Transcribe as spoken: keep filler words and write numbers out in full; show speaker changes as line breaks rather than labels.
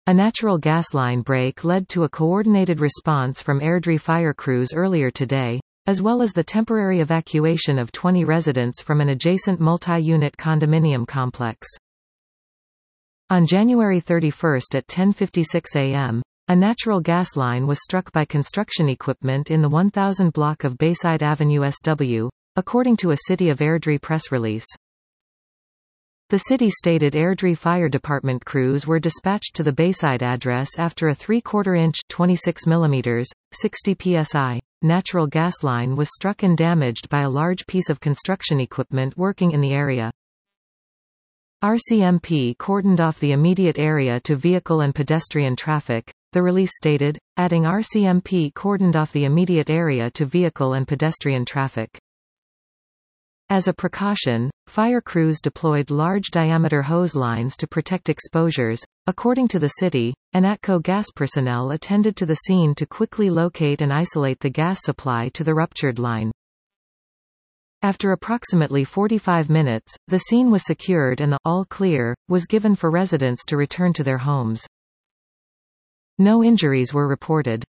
A natural gas line break led to a coordinated response from Airdrie fire crews earlier today, as well as the temporary evacuation of twenty residents from an adjacent multi-unit condominium complex. On January thirty-first at ten fifty-six a m, a natural gas line was struck by construction equipment in the one thousand block of Bayside Avenue S W, according to a City of Airdrie press release. The city stated Airdrie Fire Department crews were dispatched to the Bayside address after a three quarter inch (twenty-six millimeters, sixty p s i) natural gas line was struck and damaged by a large piece of construction equipment working in the area. R C M P cordoned off the immediate area to vehicle and pedestrian traffic, the release stated, adding R C M P cordoned off the immediate area to vehicle and pedestrian traffic. As a precaution, fire crews deployed large-diameter hose lines to protect exposures. According to the city, and ATCO gas personnel attended to the scene to quickly locate and isolate the gas supply to the ruptured line. After approximately forty-five minutes, the scene was secured and the all clear was given for residents to return to their homes. No injuries were reported.